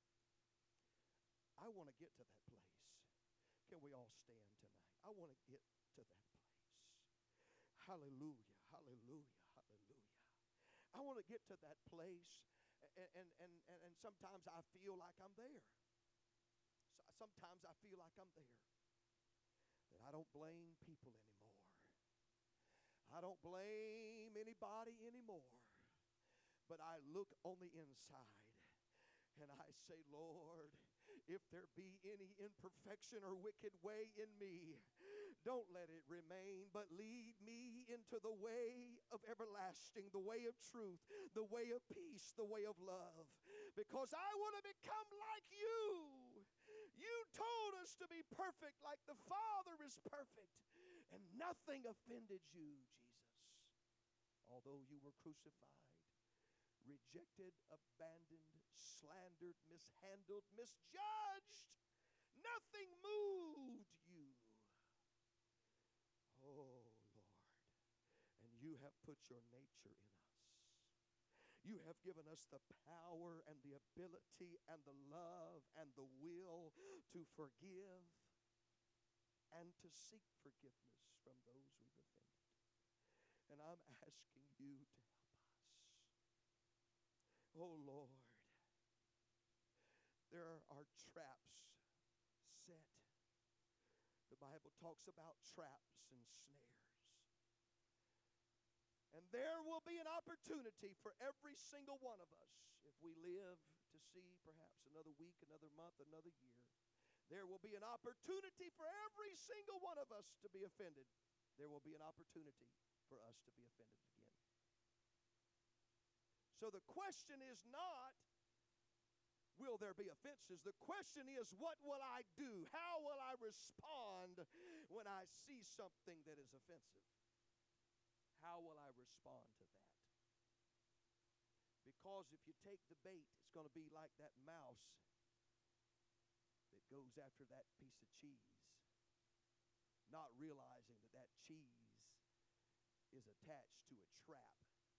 I want to get to that place. Can we all stand tonight? I want to get to that place. Hallelujah, hallelujah, hallelujah. I want to get to that place, and sometimes I feel like I'm there. Sometimes I feel like I'm there. That I don't blame people anymore. I don't blame anybody anymore. But I look on the inside and I say, Lord, if there be any imperfection or wicked way in me, don't let it remain, but lead me into the way of everlasting, the way of truth, the way of peace, the way of love. Because I want to become like you. You told us to be perfect like the Father is perfect. And nothing offended you, Jesus. Although you were crucified, rejected, abandoned, slandered, mishandled, misjudged, nothing moved you. Oh, Lord. And you have put your nature in us. You have given us the power and the ability and the love and the will to forgive and to seek forgiveness from those we've offended. And I'm asking you to help us. Oh, Lord. There are traps set. The Bible talks about traps and snares. And there will be an opportunity for every single one of us, if we live to see perhaps another week, another month, another year. There will be an opportunity for every single one of us to be offended. There will be an opportunity for us to be offended again. So the question is not, will there be offenses? The question is, what will I do? How will I respond when I see something that is offensive? How will I respond to that? Because if you take the bait, it's going to be like that mouse that goes after that piece of cheese, not realizing that that cheese is attached to a trap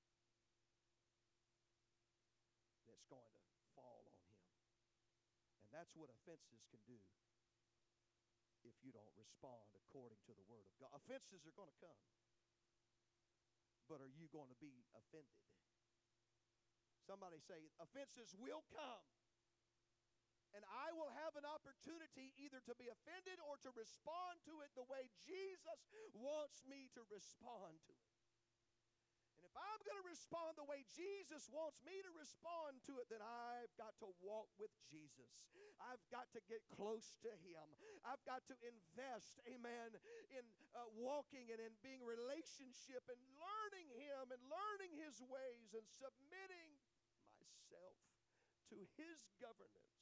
that's going to fall on him. And that's what offenses can do if you don't respond according to the Word of God. Offenses are going to come. But are you going to be offended? Somebody say, offenses will come. And I will have an opportunity either to be offended or to respond to it the way Jesus wants me to respond to it. And if I'm going to respond the way Jesus wants me to respond to it, then I've got to walk with Jesus. I've got to get close to Him. I've got to invest, amen, in walking and in being relationship and learning Him and learning His ways and submitting myself to His governance,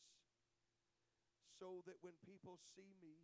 so that when people see me,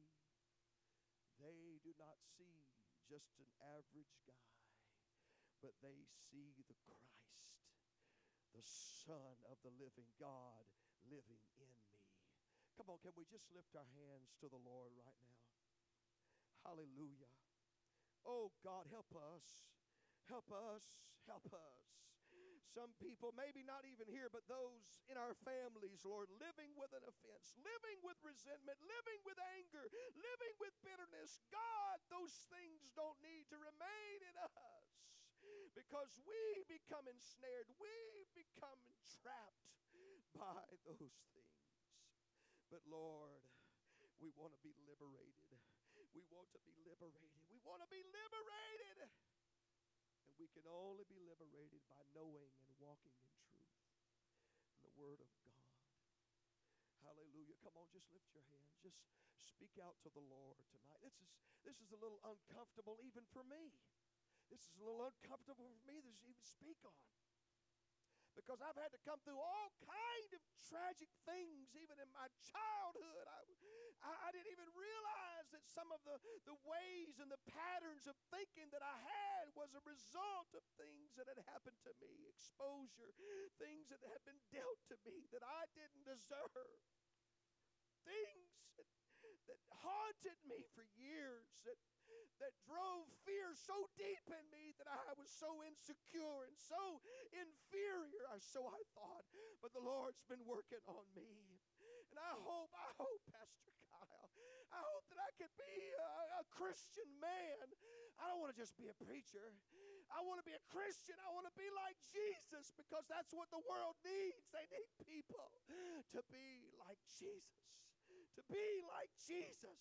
they do not see just an average guy, but they see the Christ, the Son of the living God, living in me. Come on, can we just lift our hands to the Lord right now? Hallelujah. Oh, God, help us. Help us. Help us. Some people, maybe not even here, but those in our families, Lord, living with an offense, living with resentment, living with anger, living with bitterness. God, those things don't need to remain in us, because we become ensnared. We become entrapped by those things. But Lord, we want to be liberated. We want to be liberated. We want to be liberated. And we can only be liberated by knowing and walking in truth, in the Word of God. Hallelujah. Come on, just lift your hands. Just speak out to the Lord tonight. This is a little uncomfortable even for me. This is a little uncomfortable for me to even speak on, because I've had to come through all kind of tragic things, even in my childhood. I didn't even realize that some of the ways and the patterns of thinking that I had was a result of things that had happened to me, exposure, things that had been dealt to me that I didn't deserve, things that haunted me for years, that drove fear so deep in me that I was so insecure and so inferior, or so I thought. But the Lord's been working on me. And I hope, Pastor Kyle, I hope that I could be a Christian man. I don't want to just be a preacher. I want to be a Christian. I want to be like Jesus, because that's what the world needs. They need people to be like Jesus. To be like Jesus.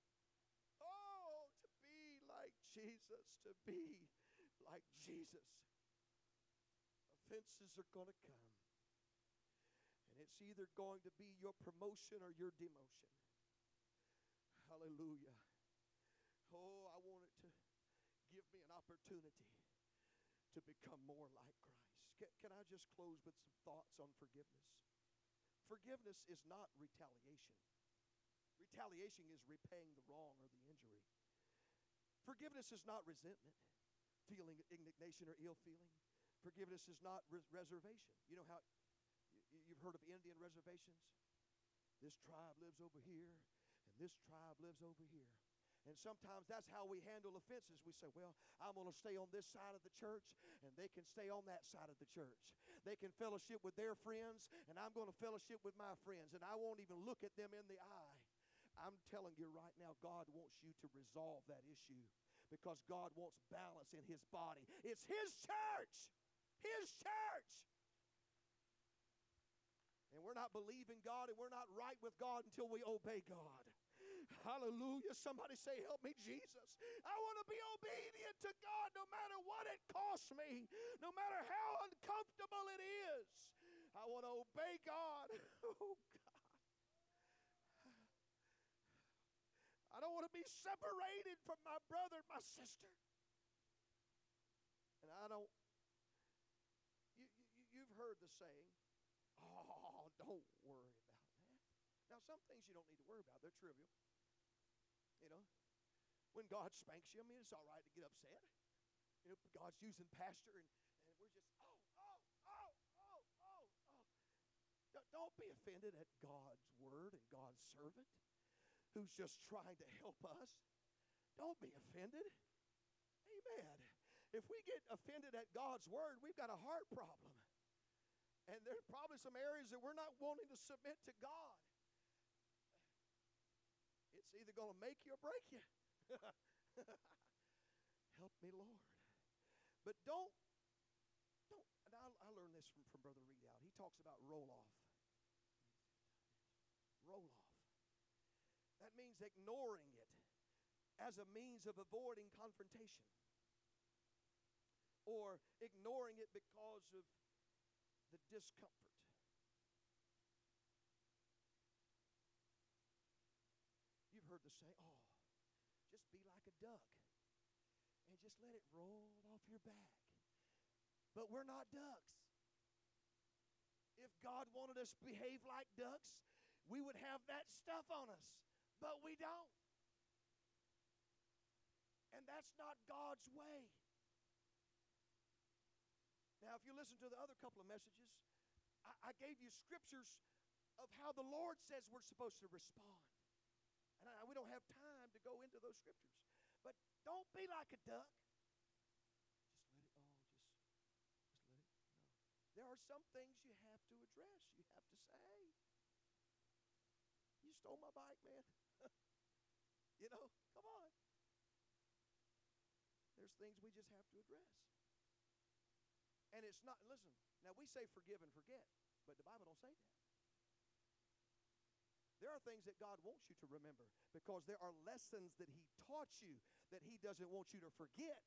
Oh, to be like Jesus. To be like Jesus. Offenses are going to come. And it's either going to be your promotion or your demotion. Hallelujah. Oh, I want it to give me an opportunity to become more like Christ. Can I just close with some thoughts on forgiveness? Forgiveness is not retaliation. Retaliation is repaying the wrong or the injury. Forgiveness is not resentment, feeling indignation or ill feeling. Forgiveness is not reservation. You know how you've heard of Indian reservations? This tribe lives over here, and this tribe lives over here. And sometimes that's how we handle offenses. We say, well, I'm going to stay on this side of the church, and they can stay on that side of the church. They can fellowship with their friends, and I'm going to fellowship with my friends, and I won't even look at them in the eye. I'm telling you right now, God wants you to resolve that issue, because God wants balance in His body. It's His church. His church. And we're not believing God, and we're not right with God until we obey God. Hallelujah. Somebody say, help me, Jesus. I want to be obedient to God no matter what it costs me, no matter how uncomfortable it is. I want to obey God. Oh, God. I don't want to be separated from my brother, my sister. And I don't, you've heard the saying, oh, don't worry about that. Now, some things you don't need to worry about. They're trivial. You know, when God spanks you, I mean, it's all right to get upset. You know, God's using pastor, and we're just, oh. Don't be offended at God's word and God's servant who's just trying to help us. Don't be offended. Amen. If we get offended at God's word, we've got a heart problem. And there's probably some areas that we're not wanting to submit to God. It's either going to make you or break you. Help me, Lord. But don't, and I learned this from Brother Reed out. He talks about roll off. Roll off. That means ignoring it as a means of avoiding confrontation, or ignoring it because of the discomfort. You've heard the saying, oh, just be like a duck and just let it roll off your back. But we're not ducks. If God wanted us to behave like ducks, we would have that stuff on us. But we don't. And that's not God's way. Now, if you listen to the other couple of messages, I gave you scriptures of how the Lord says we're supposed to respond. And we don't have time to go into those scriptures. But don't be like a duck. There are some things you have to address. You have to say, you stole my bike, man. Come on. There's things we just have to address. And it's not, listen, now we say forgive and forget, but the Bible don't say that. There are things that God wants you to remember because there are lessons that He taught you that He doesn't want you to forget.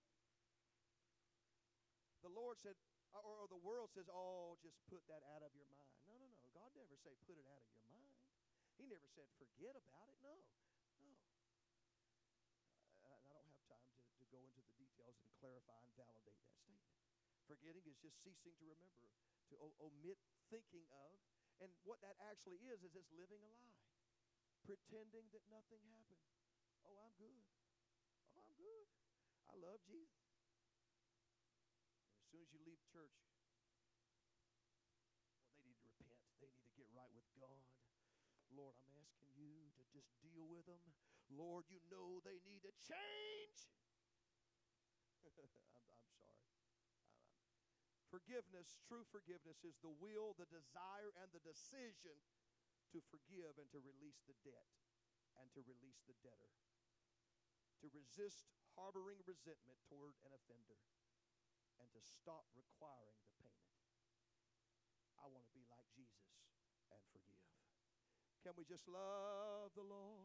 The Lord said, or the world says, oh, just put that out of your mind. No. God never said put it out of your mind. He never said forget about it. No. I don't have time to go into the details and clarify and validate that statement. Forgetting is just ceasing to remember, to omit thinking of. And what that actually is it's living a lie. Pretending that nothing happened. Oh, I'm good. I love Jesus. As soon as you leave church, well, they need to repent. They need to get right with God. Lord, I'm asking you to just deal with them. Lord, you know they need to change. I'm sorry. Forgiveness, true forgiveness, is the will, the desire, and the decision to forgive and to release the debt and to release the debtor. To resist harboring resentment toward an offender and to stop requiring the payment. I want to be like Jesus and forgive. Can we just love the Lord?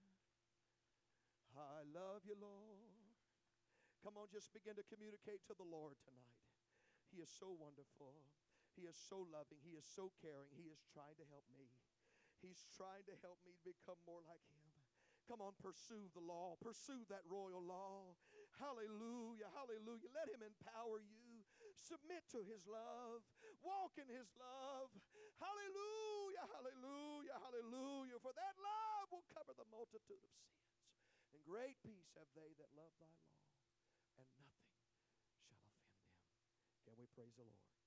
I love you, Lord. Come on, just begin to communicate to the Lord tonight. He is so wonderful. He is so loving. He is so caring. He is trying to help me. He's trying to help me become more like Him. Come on, pursue the law. Pursue that royal law. Hallelujah, hallelujah. Let Him empower you. Submit to His love. Walk in His love. Hallelujah, hallelujah, hallelujah. For that love will cover the multitude of sins. And great peace have they that love thy law, and nothing shall offend them. Can we praise the Lord?